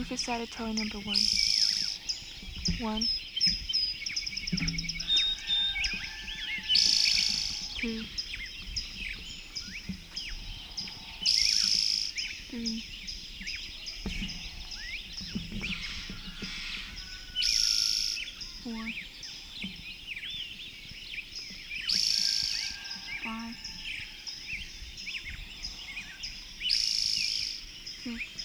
for toy number 1. 1, 2, 3, 4, 5, 6,